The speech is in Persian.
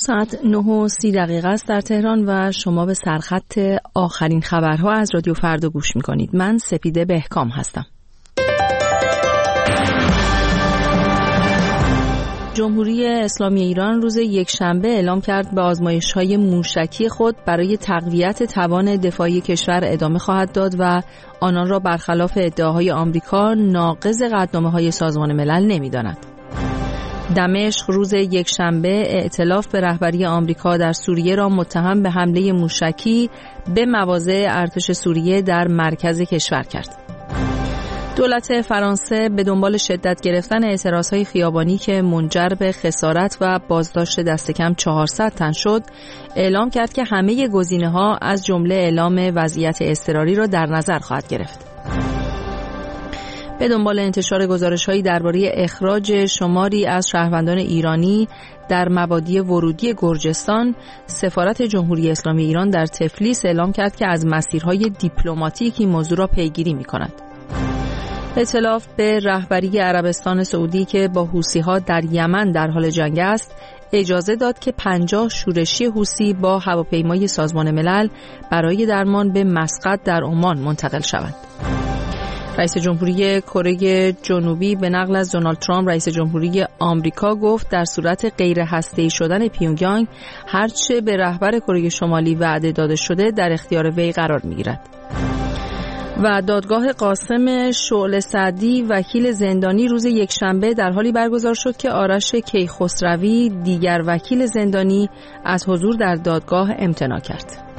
ساعت 9:30 است در تهران و شما به سرخط آخرین خبرها از رادیو فردا گوش می‌کنید. من سپیده بهکام هستم. جمهوری اسلامی ایران روز یکشنبه اعلام کرد به آزمایش‌های موشکی خود برای تقویت توان دفاعی کشور ادامه خواهد داد و آنان را برخلاف ادعاهای آمریکا ناقض قطعنامه‌های سازمان ملل نمی‌داند. دمشق روز یکشنبه ائتلاف به رهبری آمریکا در سوریه را متهم به حمله موشکی به مواضع ارتش سوریه در مرکز کشور کرد. دولت فرانسه به دنبال شدت گرفتن اعتراضهای خیابانی که منجر به خسارت و بازداشت دست کم 400 تن شد، اعلام کرد که همه گزینه‌ها از جمله اعلام وضعیت اضطراری را در نظر خواهد گرفت. به دنبال انتشار گزارش‌هایی درباره اخراج شماری از شهروندان ایرانی در مبادی ورودی گرجستان، سفارت جمهوری اسلامی ایران در تفلیس اعلام کرد که از مسیرهای دیپلماتیک این موضوع را پیگیری می‌کند. ائتلاف به رهبری عربستان سعودی که با حوثی‌ها در یمن در حال جنگ است، اجازه داد که 50 شورشی حوثی با هواپیمای سازمان ملل برای درمان به مسقط در عمان منتقل شوند. رئیس جمهوری کره جنوبی به نقل از دونالد ترامپ رئیس جمهوری آمریکا گفت در صورت غیر هسته‌ای شدن پیونگیانگ هرچه به رهبر کره شمالی وعده داده شده در اختیار وی قرار می‌گیرد. و دادگاه قاسم شعله سعدی وکیل زندانی روز یکشنبه در حالی برگزار شد که آرش کیخسروی دیگر وکیل زندانی از حضور در دادگاه امتناع کرد.